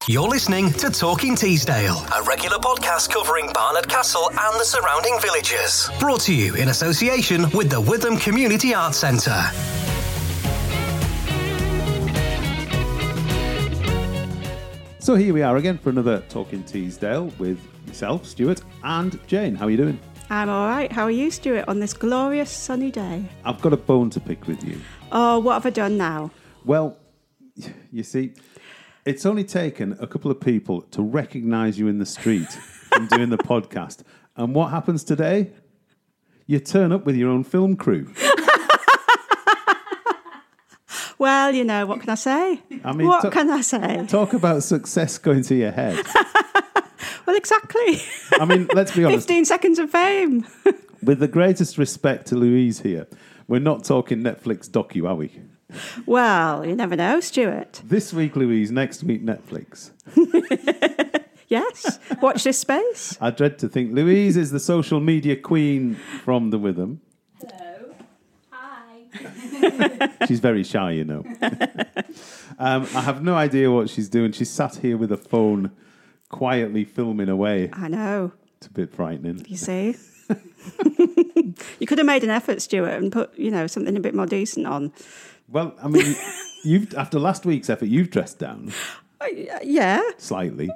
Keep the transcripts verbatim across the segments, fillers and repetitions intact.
You're listening to Talking Teesdale, a regular podcast covering Barnard Castle and the surrounding villages. Brought to you in association with the Witham Community Arts Centre. So here we are again for another Talking Teesdale with myself, Stuart, and Jane. How are you doing? I'm all right. How are you, Stuart, on this glorious sunny day? I've got a bone to pick with you. Oh, what have I done now? Well, you see, it's only taken a couple of people to recognise you in the street from doing the podcast. And what happens today? You turn up with your own film crew. Well, you know, what can I say? I mean, what to- can I say? Talk about success going to your head. Well, exactly. I mean, let's be honest. fifteen seconds of fame. With the greatest respect to Louise here, we're not talking Netflix docu, are we? Well, you never know, Stuart. This week, Louise, next week, Netflix. Yes, watch this space. I dread to think Louise is the social media queen from the Witham. Hello. Hi. She's very shy, you know. um, I have no idea what she's doing. She's sat here with a phone, quietly filming away. I know. It's a bit frightening. You see? You could have made an effort, Stuart, and put, you know, something a bit more decent on. Well, I mean, you've after last week's effort, you've dressed down. Uh, yeah. Slightly.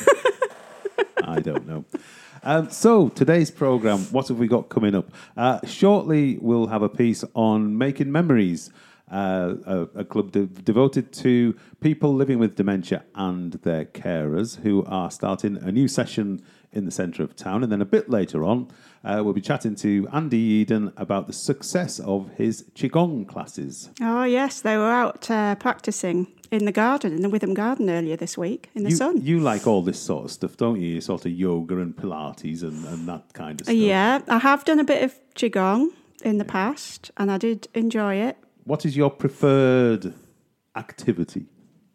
I don't know. Um, so, today's programme, what have we got coming up? Uh, shortly, we'll have a piece on Making Memories, uh, a, a club de- devoted to people living with dementia and their carers who are starting a new session in the centre of town. And then a bit later on, uh, we'll be chatting to Andy Eden about the success of his Qigong classes. Oh, yes, they were out uh, practising in the garden, in the Witham garden earlier this week, in the you, sun. You like all this sort of stuff, don't you? Sort of yoga and Pilates and, and that kind of stuff. Yeah, I have done a bit of Qigong in the past, and I did enjoy it. What is your preferred activity?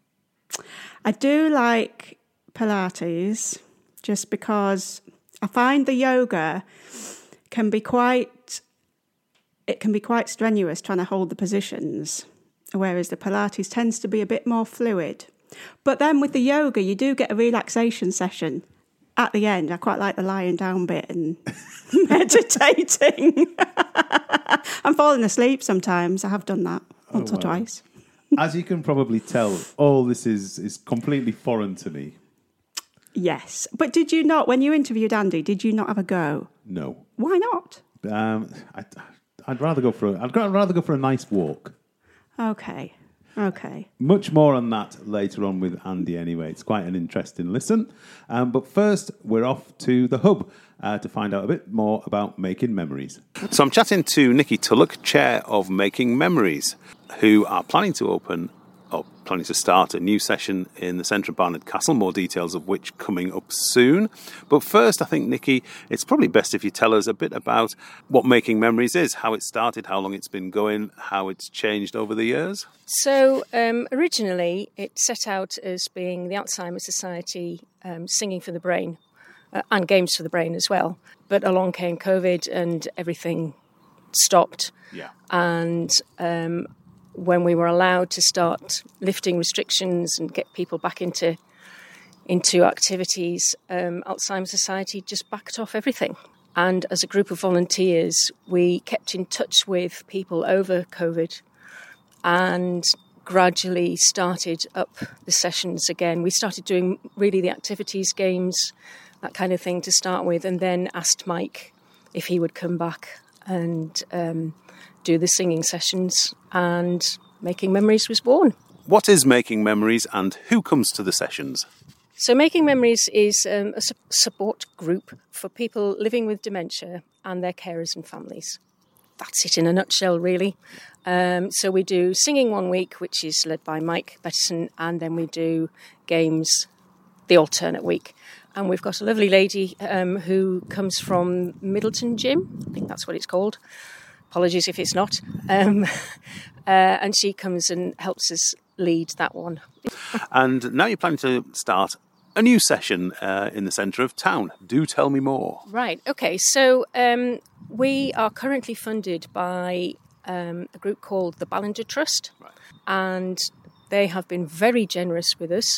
I do like Pilates, just because I find the yoga can be quite, it can be quite strenuous trying to hold the positions, whereas the Pilates tends to be a bit more fluid. But then with the yoga, you do get a relaxation session at the end. I quite like the lying down bit and meditating. I'm falling asleep sometimes. I have done that once Oh, or wow. twice. As you can probably tell, all this is, is completely foreign to me. Yes. But did you not, when you interviewed Andy, did you not have a go? No. Why not? Um, I, I'd rather go for a, I'd rather go for a nice walk. Okay. Okay. Much more on that later on with Andy anyway. It's quite an interesting listen. Um, but first, we're off to the hub uh, to find out a bit more about Making Memories. So I'm chatting to Nikki Tulloch, chair of Making Memories, who are planning to open, or planning to start a new session in the centre of Barnard Castle, more details of which coming up soon. But first, I think, Nikki, it's probably best if you tell us a bit about what Making Memories is, how it started, how long it's been going, how it's changed over the years. So um, originally it set out as being the Alzheimer's Society um, singing for the brain uh, and games for the brain as well. But along came COVID and everything stopped. Yeah. And um, when we were allowed to start lifting restrictions and get people back into into activities, um, Alzheimer's Society just backed off everything. And as a group of volunteers, we kept in touch with people over COVID and gradually started up the sessions again. We started doing really the activities, games, that kind of thing to start with, and then asked Mike if he would come back and um, do the singing sessions, and Making Memories was born. What is Making Memories and who comes to the sessions? So Making Memories is um, a su- support group for people living with dementia and their carers and families. That's it in a nutshell, really. Um, so we do singing one week, which is led by Mike Bettison, and then we do games the alternate week. And we've got a lovely lady um, who comes from Middleton Gym, I think that's what it's called. Apologies if it's not. Um, uh, and she comes and helps us lead that one. And now you're planning to start a new session uh, in the centre of town. Do tell me more. Right, okay. So um, we are currently funded by um, a group called the Ballinger Trust. Right. And they have been very generous with us.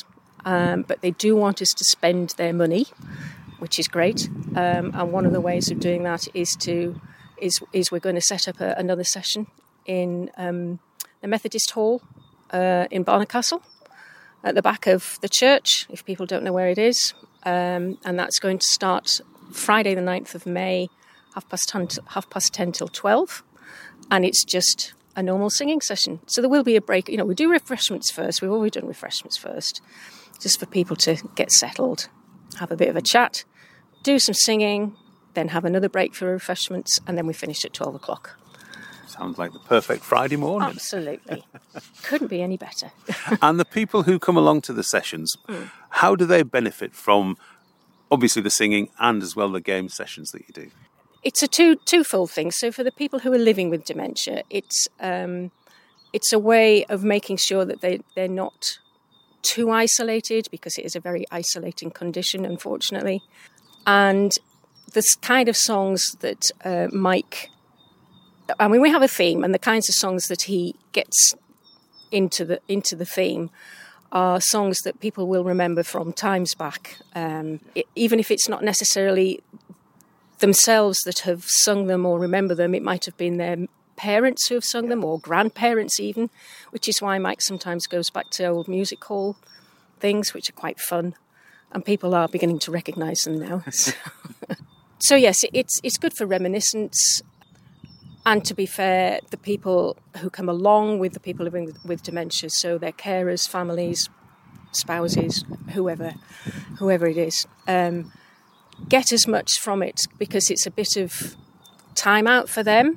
um, but they do want us to spend their money, which is great. Um, and one of the ways of doing that is to is is we're going to set up a, another session in um, the Methodist Hall uh, in Barnard Castle, at the back of the church, if people don't know where it is. Um, and that's going to start Friday the ninth of May, half past ten, half past ten till twelve. And it's just a normal singing session. So there will be a break. You know, we do refreshments first. We've always done refreshments first, just for people to get settled, have a bit of a chat, do some singing, then have another break for refreshments, and then we finish at twelve o'clock. Sounds like the perfect Friday morning. Absolutely. Couldn't be any better. And the people who come along to the sessions, mm. how do they benefit from, obviously, the singing and as well the game sessions that you do? It's a two twofold thing. So for the people who are living with dementia, it's um, it's a way of making sure that they, they're not too isolated, because it is a very isolating condition, unfortunately. And this kind of songs that uh, Mike... I mean, we have a theme, and the kinds of songs that he gets into the into the theme are songs that people will remember from times back, um, it, even if it's not necessarily themselves that have sung them or remember them. It might have been their parents who have sung them, or grandparents even, which is why Mike sometimes goes back to old music hall things, which are quite fun, and people are beginning to recognise them now. So, so yes, it's it's good for reminiscence. And to be fair, the people who come along with the people living with, with dementia, so their carers, families, spouses, whoever, whoever it is, um, get as much from it, because it's a bit of time out for them.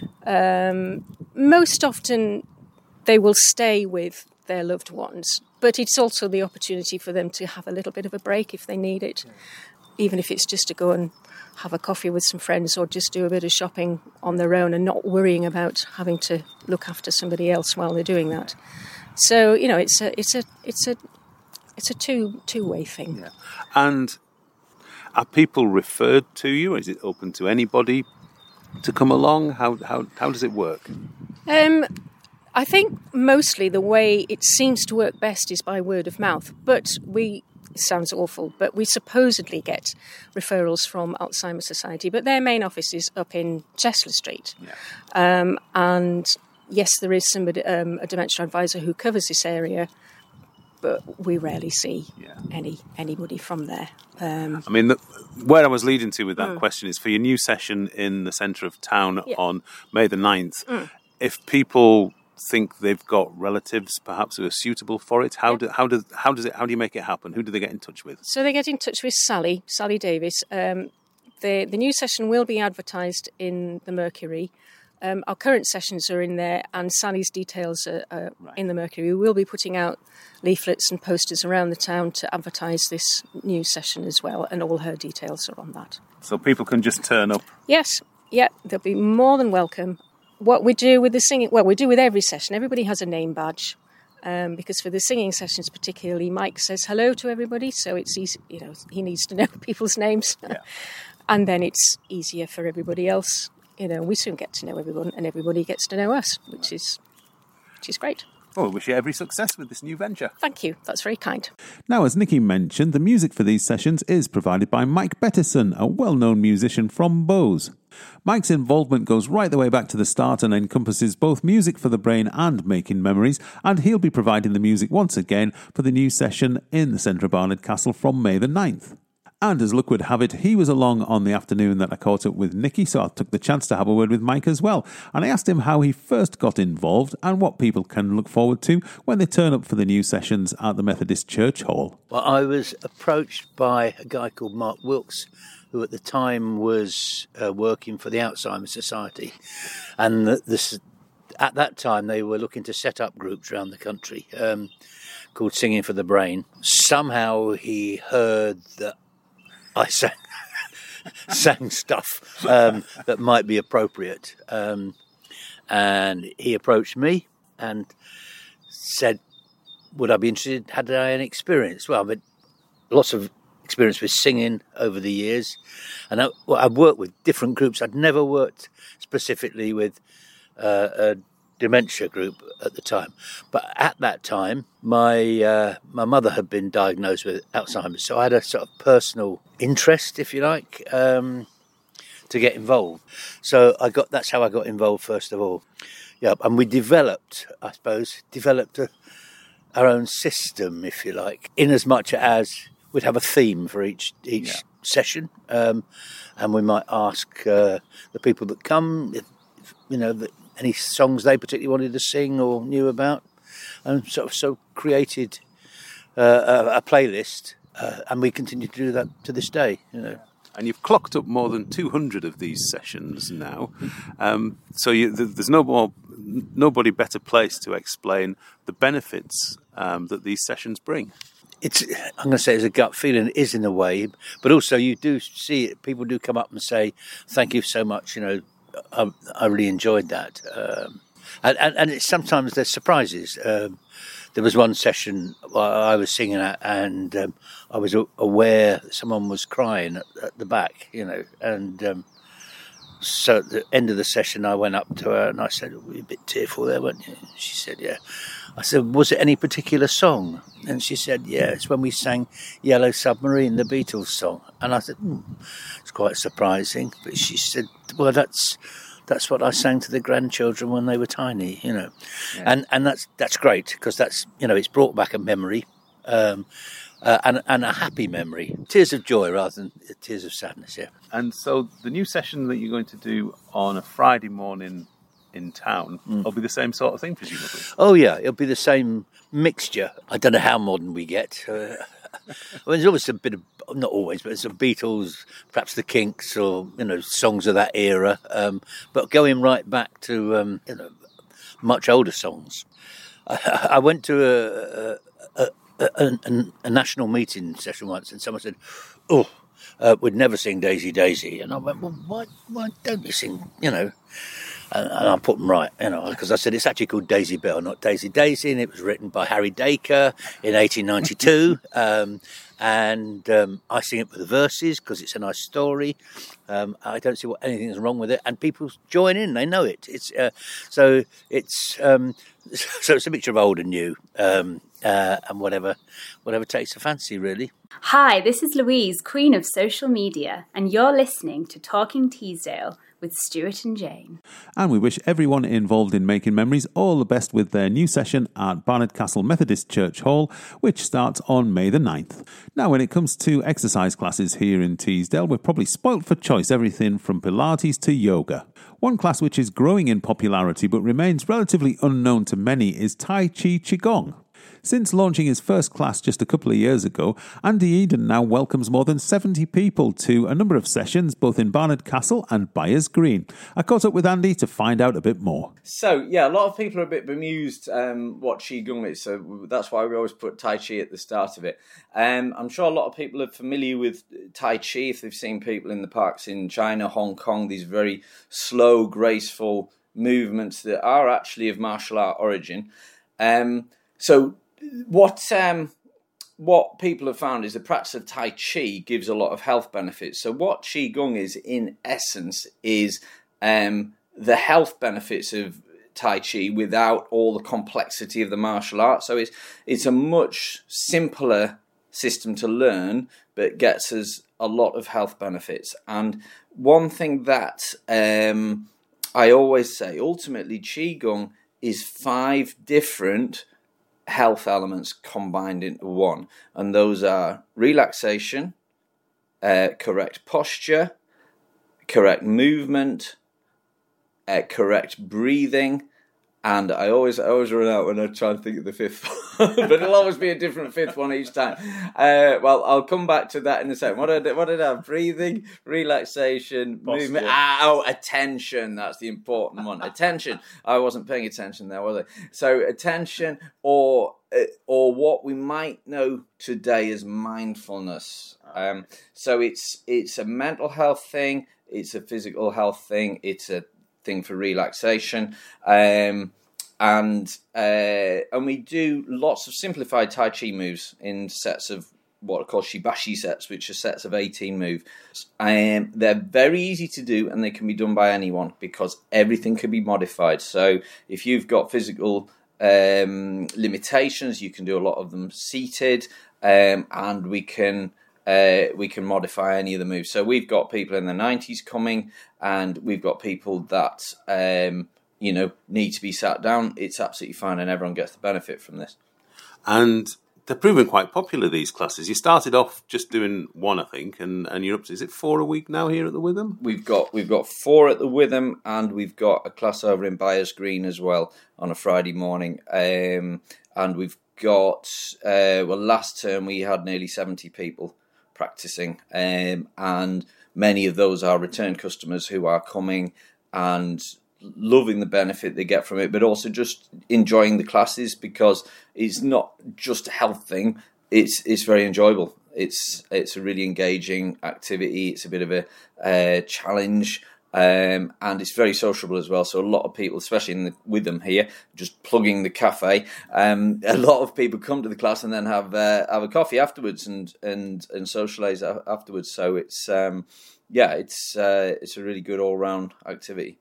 Um, most often, they will stay with their loved ones, but it's also the opportunity for them to have a little bit of a break if they need it, even if it's just to go and have a coffee with some friends, or just do a bit of shopping on their own and not worrying about having to look after somebody else while they're doing that. So, you know, it's a it's a it's a it's a two two way thing. Yeah. And are people referred to you? Is it open to anybody to come along? How how how does it work? Um, I think mostly the way it seems to work best is by word of mouth, but we. It sounds awful, but we supposedly get referrals from Alzheimer's Society, but their main office is up in Chesler Street. Yeah. Um, and yes, there is somebody, um, a dementia advisor who covers this area, but we rarely see yeah. any anybody from there. Um, I mean, the, where I was leading to with that mm. question is for your new session in the centre of town yeah. on May the ninth, mm. if people think they've got relatives perhaps who are suitable for it, how yeah. do how does how does it how do you make it happen? Who do they get in touch with? So they get in touch with Sally Sally Davis. Um, the the new session will be advertised in the Mercury. Um, our current sessions are in there, and Sally's details are, are right. in the Mercury. We will be putting out leaflets and posters around the town to advertise this new session as well, and all her details are on that. So people can just turn up? Yes, yeah, they'll be more than welcome. What we do with the singing, well, we do with every session. Everybody has a name badge, um, because for the singing sessions particularly, Mike says hello to everybody, so it's easy. You know, he needs to know people's names, yeah. and then it's easier for everybody else. You know, we soon get to know everyone, and everybody gets to know us, which is which is great. Well, we wish you every success with this new venture. Thank you. That's very kind. Now, as Nikki mentioned, the music for these sessions is provided by Mike Bettison, a well-known musician from Bowes. Mike's involvement goes right the way back to the start and encompasses both music for the brain and making memories, and he'll be providing the music once again for the new session in the centre of Barnard Castle from May the ninth. And as luck would have it, he was along on the afternoon that I caught up with Nikki, so I took the chance to have a word with Mike as well. And I asked him how he first got involved and what people can look forward to when they turn up for the new sessions at the Methodist Church Hall. Well, I was approached by a guy called Mark Wilkes, who at the time was uh, working for the Alzheimer's Society. And the, this, at that time, they were looking to set up groups around the country um, called Singing for the Brain. Somehow he heard that I sang, sang stuff um, that might be appropriate. Um, and he approached me and said, would I be interested? Had I any experience? Well, but lots of experience with singing over the years. And I, well, I've worked with different groups. I'd never worked specifically with uh, a dementia group at the time. But at that time, my uh, my mother had been diagnosed with Alzheimer's, so I had a sort of personal interest, if you like, um, to get involved. So I got that's how I got involved first of all. Yeah, and we developed, I suppose, developed a, our own system, if you like, in as much as we'd have a theme for each each yeah. session, um, and we might ask uh, the people that come, if, you know, the, any songs they particularly wanted to sing or knew about, and sort of so created uh, a, a playlist, uh, and we continue to do that to this day. You know. And you've clocked up more than two hundred of these sessions now, um, so you, there's no more, nobody better placed to explain the benefits um, that these sessions bring. It's, I'm going to say it's a gut feeling, it is in a way, but also you do see it, people do come up and say, thank you so much, you know, I, I really enjoyed that. Um, and, and, and it's, sometimes there's surprises. Um, there was one session I was singing at, and um, I was aware that someone was crying at, at the back, you know, and um, so at the end of the session I went up to her and I said, were you a bit tearful there, weren't you? She said, yeah. I said, was it any particular song? And she said, yeah, it's when we sang Yellow Submarine, the Beatles song. And I said, hmm, it's quite surprising. But she said, well, that's that's what I sang to the grandchildren when they were tiny, you know. Yeah. And and that's that's great, because that's, you know, it's brought back a memory, um, uh, and, and a happy memory. Tears of joy rather than tears of sadness, yeah. And so the new session that you're going to do on a Friday morning in town mm. will be the same sort of thing, presumably. Oh yeah, it'll be the same mixture. I don't know how modern we get. Uh, well, there's always a bit of, not always, but some Beatles, perhaps the Kinks, or, you know, songs of that era. Um, but going right back to um, you know, much older songs. I, I went to a a, a, a a national meeting session once, and someone said, "Oh, uh, we'd never sing Daisy Daisy," and I went, "Well, why why don't you sing?" You know. And I put them right, you know, because I said it's actually called Daisy Bell, not Daisy Daisy, and it was written by Harry Dacre in eighteen ninety-two. um, and um, I sing it with the verses because it's a nice story. Um, I don't see what anything is wrong with it, and people join in; they know it. It's uh, so it's um, so it's a mixture of old and new, um, uh, and whatever whatever takes a fancy, really. Hi, this is Louise, Queen of Social Media, and you're listening to Talking Teesdale with Stuart and Jane. And we wish everyone involved in Making Memories all the best with their new session at Barnard Castle Methodist Church Hall, which starts on May the ninth. Now, when it comes to exercise classes here in Teesdale, we're probably spoilt for choice, everything from Pilates to yoga. One class which is growing in popularity but remains relatively unknown to many is Tai Chi Qigong. Since launching his first class just a couple of years ago, Andy Eden now welcomes more than seventy people to a number of sessions, both in Barnard Castle and Byers Green. I caught up with Andy to find out a bit more. So, yeah, a lot of people are a bit bemused um, what Qigong is, so that's why we always put Tai Chi at the start of it. Um, I'm sure a lot of people are familiar with Tai Chi if they've seen people in the parks in China, Hong Kong, these very slow, graceful movements that are actually of martial art origin. Um, so... What um, what people have found is the practice of Tai Chi gives a lot of health benefits. So what Qigong is, in essence, is um, the health benefits of Tai Chi without all the complexity of the martial art. So it's it's a much simpler system to learn, but gets us a lot of health benefits. And one thing that um, I always say, ultimately, Qigong is five different health elements combined into one, and those are relaxation, uh, correct posture, correct movement, uh, correct breathing, and I always I always run out when I try to think of the fifth one, but it'll always be a different fifth one each time. Uh, well, I'll come back to that in a second. What did I, what did I have? Breathing, relaxation, posture. Movement. Ah, oh, attention. That's the important one. Attention. I wasn't paying attention there, was I? So attention, or or what we might know today as mindfulness. Um, so it's it's a mental health thing. It's a physical health thing. It's a thing for relaxation, um, and uh, and we do lots of simplified Tai Chi moves in sets of what are called shibashi sets, which are sets of eighteen moves. Um, they're very easy to do, and they can be done by anyone because everything can be modified. So if you've got physical um, limitations, you can do a lot of them seated, um, and we can uh, we can modify any of the moves. So we've got people in the nineties coming, and we've got people that um, you know need to be sat down. It's absolutely fine, and everyone gets the benefit from this. And they're proving quite popular, these classes. You started off just doing one, I think, and, and you're up to, is it four a week now here at the Witham? We've got we've got four at the Witham, and we've got a class over in Byers Green as well on a Friday morning. Um, and we've got, uh, well, last term we had nearly seventy people practicing, um, and many of those are return customers who are coming and loving the benefit they get from it, but also just enjoying the classes because it's not just a health thing. It's it's very enjoyable. It's it's a really engaging activity. It's a bit of a uh, challenge, um, and it's very sociable as well. So a lot of people, especially in the, with them here, just plugging the cafe. Um, a lot of people come to the class and then have uh, have a coffee afterwards and and and socialise afterwards. So it's um, yeah, it's uh, it's a really good all round activity.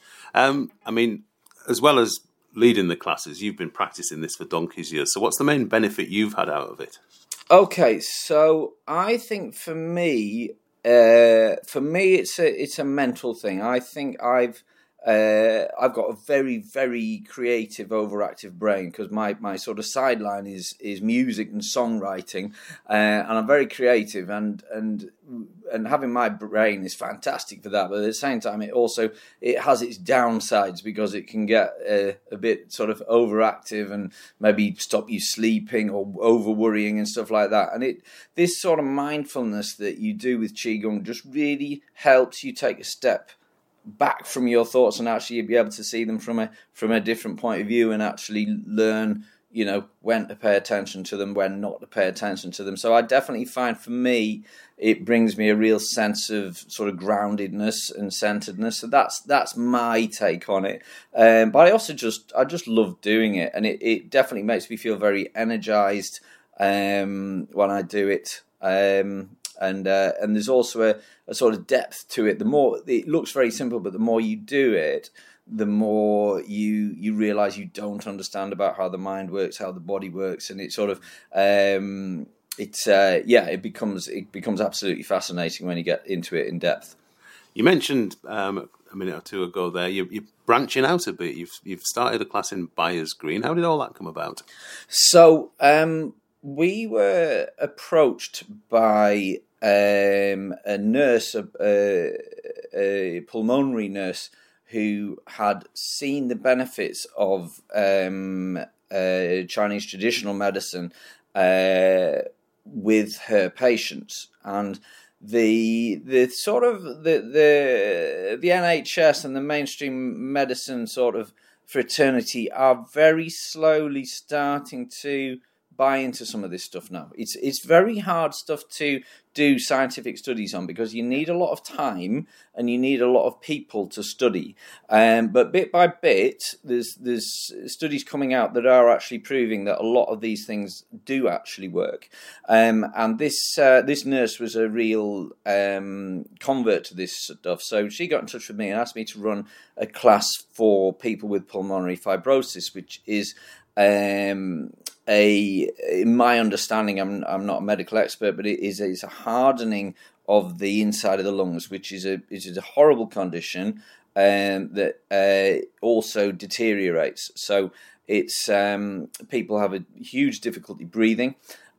Um, I mean, as well as leading the classes, you've been practicing this for donkey's years. So what's the main benefit you've had out of it? Okay, so I think for me, uh, for me, it's a it's a mental thing. I think I've uh, I've got a very very creative, overactive brain because my, my sort of sideline is is music and songwriting, uh, and I'm very creative and and. And having my brain is fantastic for that, but at the same time, it also it has its downsides because it can get a, a bit sort of overactive and maybe stop you sleeping or over worrying and stuff like that. And it this sort of mindfulness that you do with Qigong just really helps you take a step back from your thoughts and actually be able to see them from a from a different point of view and actually learn, you know, when to pay attention to them, when not to pay attention to them. So I definitely find for me, it brings me a real sense of sort of groundedness and centeredness. So that's that's my take on it. Um, but I also just I just love doing it, and it, it definitely makes me feel very energized um, when I do it. Um, and uh, and there's also a, a sort of depth to it. The more it looks very simple, but the more you do it, the more you you realize you don't understand about how the mind works, how the body works, and it sort of um, it's uh, yeah, it becomes it becomes absolutely fascinating when you get into it in depth. You mentioned um, a minute or two ago there you're, you're branching out a bit. You've you've started a class in Byers Green. How did all that come about? So um, we were approached by um, a nurse, a, a, a pulmonary nurse, who had seen the benefits of um, uh, Chinese traditional medicine uh, with her patients, and the the sort of the the the N H S and the mainstream medicine sort of fraternity are very slowly starting to buy into some of this stuff now. It's it's very hard stuff to do scientific studies on because you need a lot of time and you need a lot of people to study. Um, but bit by bit, there's there's studies coming out that are actually proving that a lot of these things do actually work. Um, and this uh, this nurse was a real um, convert to this stuff. So she got in touch with me and asked me to run a class for people with pulmonary fibrosis, which is um, a, in my understanding, I'm I'm not a medical expert, but it is it's a hardening of the inside of the lungs, which is a which is a horrible condition um, that uh, also deteriorates. So it's um, people have a huge difficulty breathing,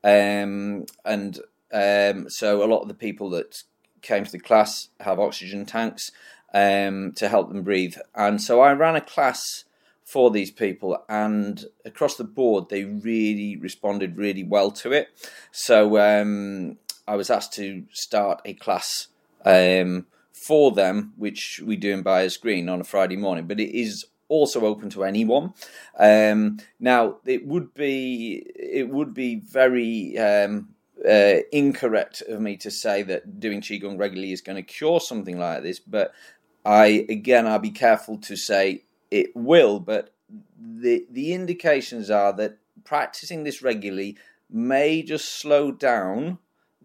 um, and um, so a lot of the people that came to the class have oxygen tanks um, to help them breathe. And so I ran a class for these people, and across the board they really responded really well to it. So um, I was asked to start a class um, for them, which we do in Byers Green on a Friday morning, but it is also open to anyone. Um, now it would be it would be very um, uh, incorrect of me to say that doing Qigong regularly is going to cure something like this, but I again I'll be careful to say it will, but the the indications are that practicing this regularly may just slow down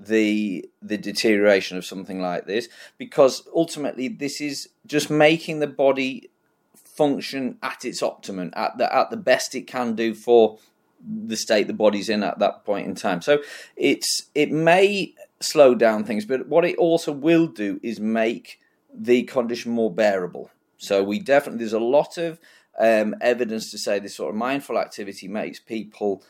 the the deterioration of something like this, because ultimately this is just making the body function at its optimum, at the at the best it can do for the state the body's in at that point in time. So it's it may slow down things, but what it also will do is make the condition more bearable. So we definitely, there's a lot of um, evidence to say this sort of mindful activity makes people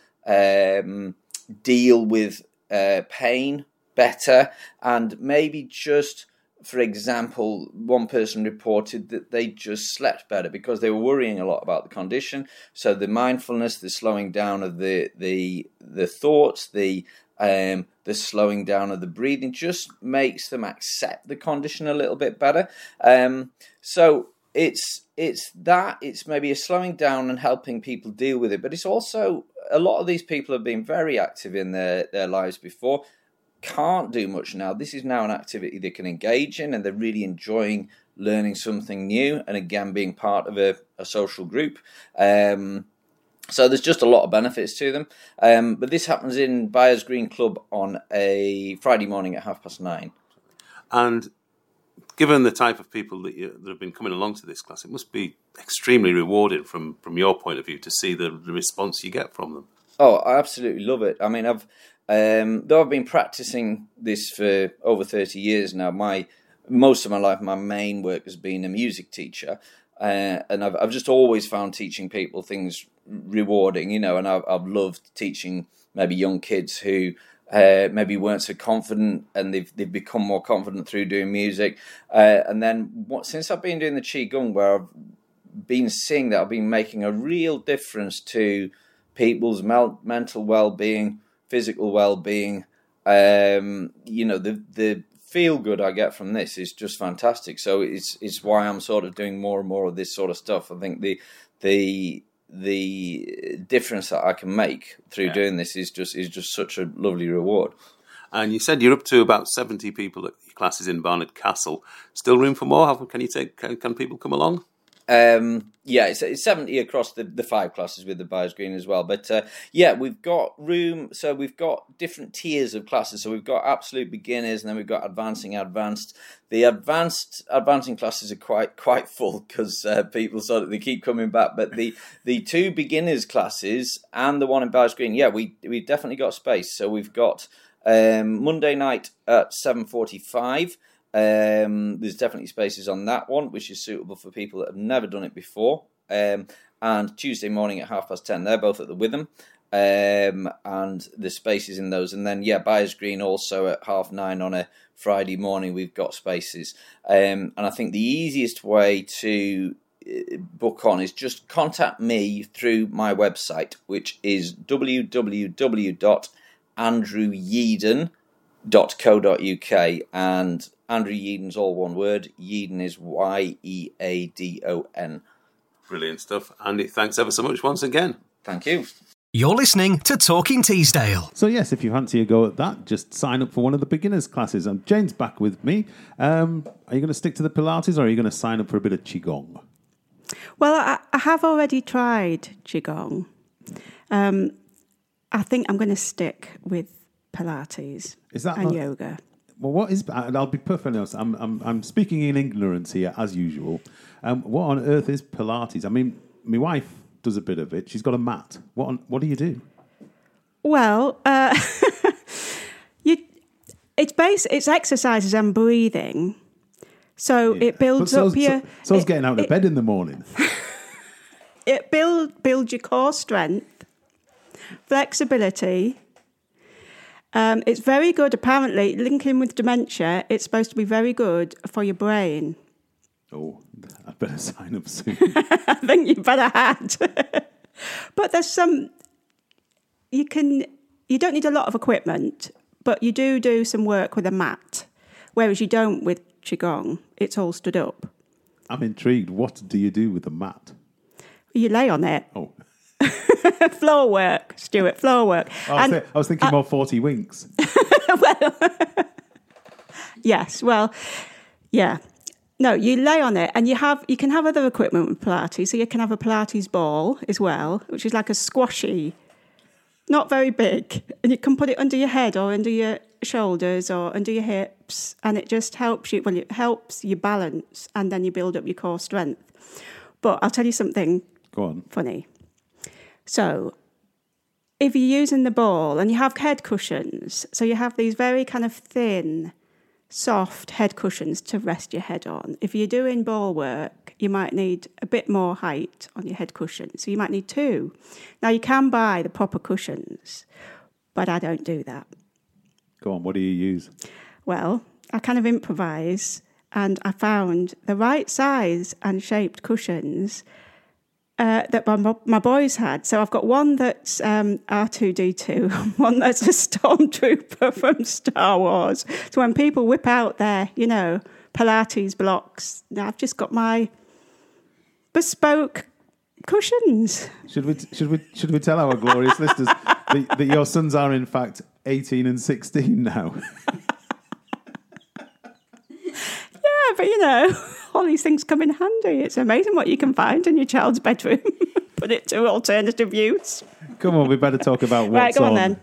um, deal with uh, pain better, and maybe just, for example, one person reported that they just slept better because they were worrying a lot about the condition. So the mindfulness, the slowing down of the the the thoughts, the um, the slowing down of the breathing just makes them accept the condition a little bit better. Um, so it's it's that it's maybe a slowing down and helping people deal with it, but it's also a lot of these people have been very active in their, their lives before. Can't do much now. This is now an activity they can engage in, and they're really enjoying learning something new, and again being part of a, a social group. Um, so there's just a lot of benefits to them. Um, but this happens in Byers Green Club on a Friday morning at half past nine. And given the type of people that, you, that have been coming along to this class, it must be extremely rewarding from, from your point of view to see the, the response you get from them. Oh, I absolutely love it. I mean, I've Um, though I've been practicing this for over thirty years now, my most of my life, my main work has been a music teacher, uh, and I've I've just always found teaching people things rewarding, you know, and I've I've loved teaching maybe young kids who uh, maybe weren't so confident, and they've they've become more confident through doing music, uh, and then what, since I've been doing the Qigong, where I've been seeing that I've been making a real difference to people's mel- mental well-being, physical well-being, um, you know, the the feel good I get from this is just fantastic. So it's it's why I'm sort of doing more and more of this sort of stuff. I think the the the difference that I can make through yeah. doing this is just is just such a lovely reward. And you said you're up to about seventy people at your classes in Barnard Castle. Still room for more? How can you take? Can, can people come along? Um, yeah, it's, it's seventy across the, the five classes with the Byers Green as well. But uh, yeah, we've got room. So we've got different tiers of classes. So we've got absolute beginners, and then we've got advancing, advanced. The advanced advancing classes are quite quite full because uh, people sort of they keep coming back. But the the two beginners classes and the one in Byers Green, yeah, we we've definitely got space. So we've got um, Monday night at seven forty-five. Um, there's definitely spaces on that one, which is suitable for people that have never done it before. Um, and Tuesday morning at half past ten, they're both at the Witham, um, and the spaces in those. And then, yeah, Byers Green also at half nine on a Friday morning, we've got spaces. Um, and I think the easiest way to book on is just contact me through my website, which is w w w dot andrew yeadon dot co dot u k, and Andrew Yeadon's all one word. Yeadon is Y E A D O N. Brilliant stuff. Andy, thanks ever so much once again. Thank you. You're listening to Talking Teesdale. So yes, if you fancy a go at that, just sign up for one of the beginners classes. And Jane's back with me. Um, are you going to stick to the Pilates, or are you going to sign up for a bit of Qigong? Well, I, I have already tried Qigong. Um, I think I'm going to stick with Pilates Is that and not, yoga. Well, what is? I'll be perfectly honest. I'm I'm I'm speaking in ignorance here, as usual. Um, what on earth is Pilates? I mean, my wife does a bit of it. She's got a mat. What on, what do you do? Well, uh, you it's base it's exercises and breathing. So yeah. it builds so, up your. So, so it's it, getting out of it, bed in the morning. It build builds your core strength, flexibility. Um, it's very good, apparently, linking with dementia, it's supposed to be very good for your brain. Oh, I better sign up soon. I think you better had. But there's some, you can, you don't need a lot of equipment, but you do do some work with a mat, whereas you don't with Qigong. It's all stood up. I'm intrigued. What do you do with the mat? You lay on it. Oh. Floor work, Stuart, floor work. I was, and, th- I was thinking uh, more forty winks. Well, yes, well, yeah. No, you lay on it, and you have you can have other equipment with Pilates. So you can have a Pilates ball as well, which is like a squashy, not very big, and you can put it under your head or under your shoulders or under your hips, and it just helps you, well, it helps you balance, and then you build up your core strength. But I'll tell you something Go on. funny. So if you're using the ball and you have head cushions, so you have these very kind of thin, soft head cushions to rest your head on. If you're doing ball work, you might need a bit more height on your head cushion, so you might need two. Now, you can buy the proper cushions, but I don't do that. Go on, what do you use? Well, I kind of improvise, and I found the right size and shaped cushions uh, that my, my boys had. So I've got one that's um, R two D two, one that's a stormtrooper from Star Wars. So when people whip out their, you know, Pilates blocks, I've just got my bespoke cushions. Should we should we should we tell our glorious listeners that, that your sons are in fact eighteen and sixteen now? Yeah, but you know, all these things come in handy. It's amazing what you can find in your child's bedroom. Put it to alternative use. Come on, we better talk about what's right, go on. on then.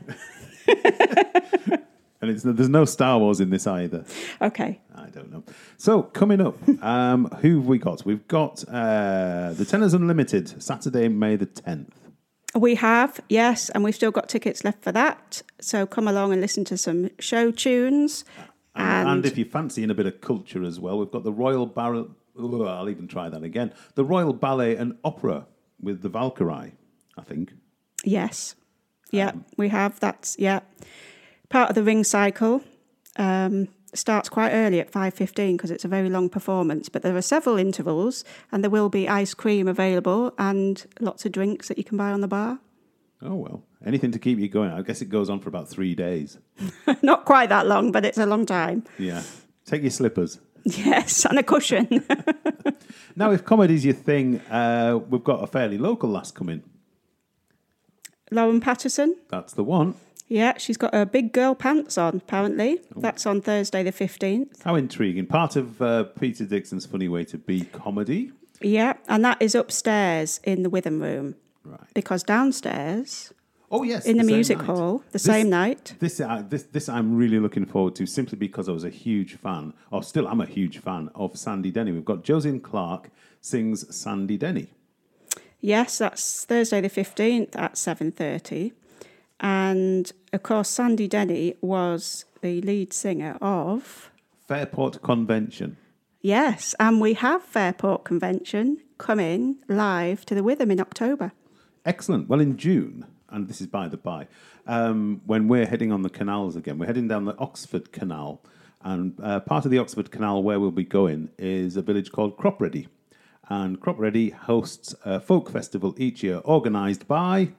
And it's, there's no Star Wars in this either. Okay. I don't know. So, coming up, um, who have we got? We've got uh, the Tenors Unlimited, Saturday, May the tenth. We have, yes, and we've still got tickets left for that. So come along and listen to some show tunes. And, And, and if you're fancying a bit of culture as well, we've got the Royal Ballet. Oh, I'll even try that again. The Royal Ballet and Opera with the Valkyrie, I think. yes, yeah, Um, we have. That's, yeah, part of the ring cycle. Um, starts quite early at five fifteen because it's a very long performance. But there are several intervals, and there will be ice cream available and lots of drinks that you can buy on the bar. Oh, well. Anything to keep you going. I guess it goes on for about three days. Not quite that long, but it's a long time. Yeah. Take your slippers. Yes, and a cushion. Now, if comedy's your thing, uh, we've got a fairly local lass coming. Lauren Patterson. That's the one. Yeah, she's got her big girl pants on, apparently. That's on Thursday the fifteenth. How intriguing. Part of uh, Peter Dixon's Funny Way to Be comedy. Yeah, and that is upstairs in the Witham room. Right. Because downstairs, Oh, yes. in the, same music night. hall, the This- same night. This, uh, this, this I'm really looking forward to, simply because I was a huge fan, or still am a huge fan, of Sandy Denny. We've got Josine Clark sings Sandy Denny. Yes, that's Thursday the fifteenth at seven thirty. And, of course, Sandy Denny was the lead singer of... Fairport Convention. Yes, and we have Fairport Convention coming live to the Witham in October. Excellent. Well, in June, and this is by the by, um, when we're heading on the canals again, we're heading down the Oxford Canal, and uh, part of the Oxford Canal where we'll be going is a village called Cropready. And Cropready hosts a folk festival each year organised by...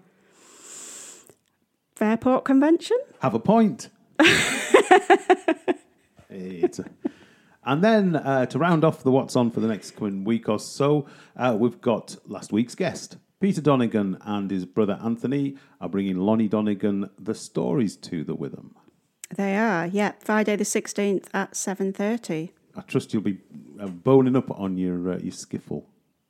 Fairport Convention? Have a point. It's a- And then uh, to round off the what's on for the next coming week or so, uh, we've got last week's guest. Peter Donegan and his brother Anthony are bringing Lonnie Donegan the stories to the Witham. They are, yeah. Friday the sixteenth at seven thirty. I trust you'll be uh, boning up on your uh, your skiffle.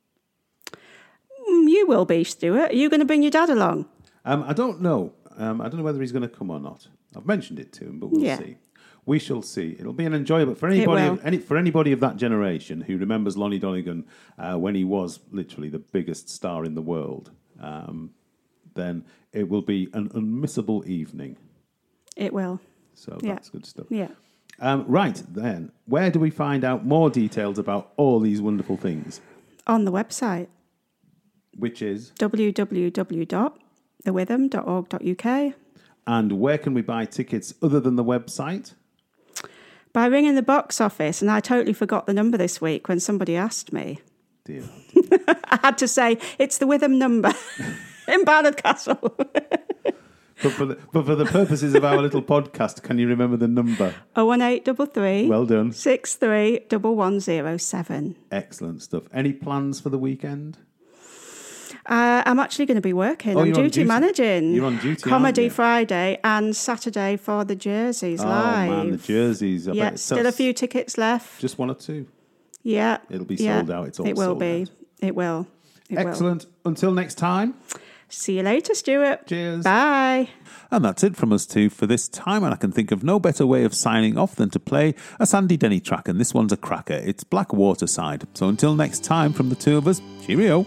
Mm, you will be, Stuart. Are you going to bring your dad along? Um, I don't know. Um, I don't know whether he's going to come or not. I've mentioned it to him, but we'll Yeah. see. We shall see. It'll be an enjoyable for anybody. will. Of, any, for anybody of that generation who remembers Lonnie Donegan uh, when he was literally the biggest star in the world. Um, then it will be an unmissable evening. It will. So Yeah. that's good stuff. Yeah. Um, right then, where do we find out more details about all these wonderful things? On the website, Which is, w w w dot the witham dot org dot u k. and where can we buy tickets other than the website? By ringing the box office, and I totally forgot the number this week when somebody asked me. Dear. I had to say, it's the Witham number in Barnard Castle. But for, the, but for the purposes of our little podcast, can you remember the number? oh one eight three three Well done. six three one one zero seven. Excellent stuff. Any plans for the weekend? Uh, I'm actually going to be working. Oh, I'm you're on duty, duty. managing. You're on duty, Comedy aren't you? Friday and Saturday for the Jerseys Oh, live. man, the jerseys. I Yeah, bet. still a That's few tickets left. Just one or two. Yeah. It'll be yeah. sold out. It's all It will sold be. out. It will. It will. Excellent. Until next time. See you later, Stuart. Cheers. Bye. And that's it from us two for this time, and I can think of no better way of signing off than to play a Sandy Denny track, and this one's a cracker. It's Black Waterside. So until next time from the two of us, cheerio.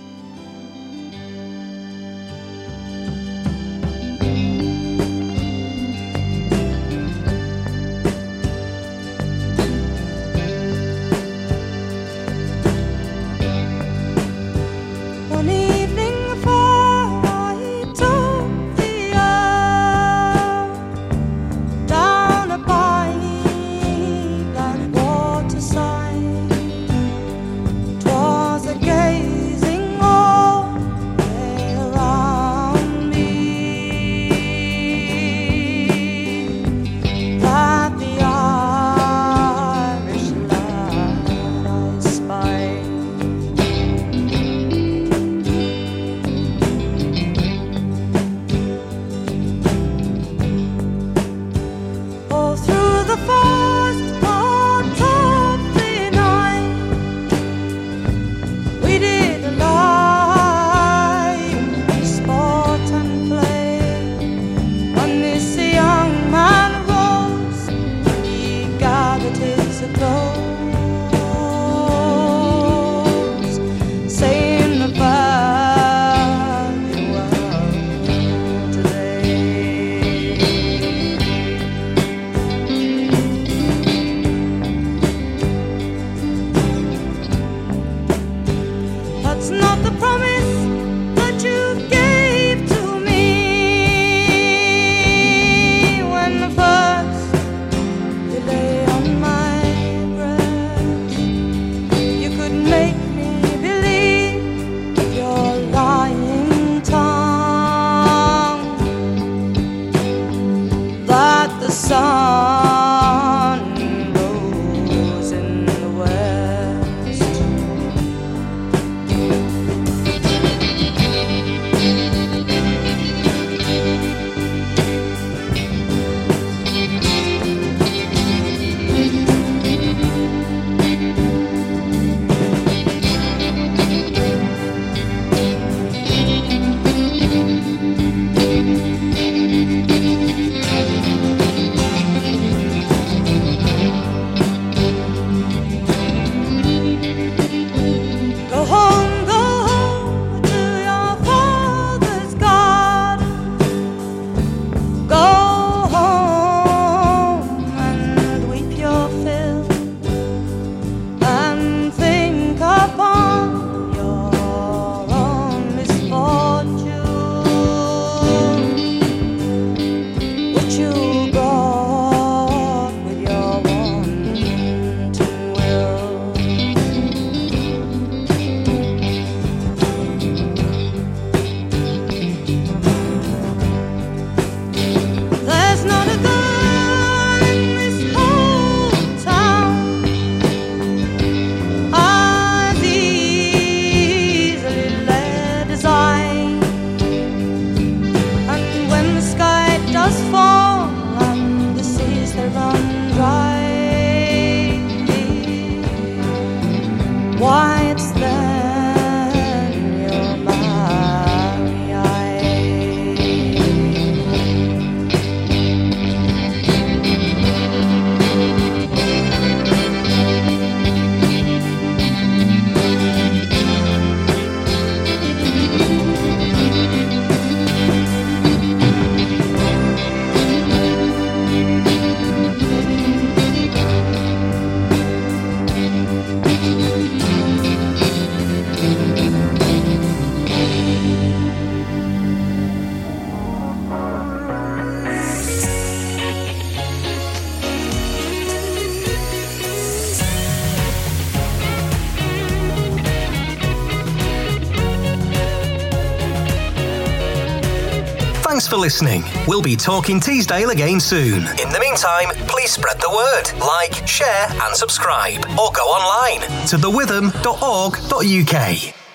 Thanks for listening. We'll be talking Teesdale again soon. In the meantime, please spread the word, like, share and subscribe, or go online to the witham dot org dot U K.